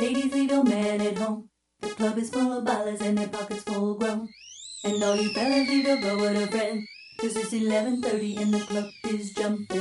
Ladies, leave your man at home. The club is full of ballers and their pockets full grown. And all you fellas leave your girl with a friend, 'cause it's 11:30 and the club is jumping.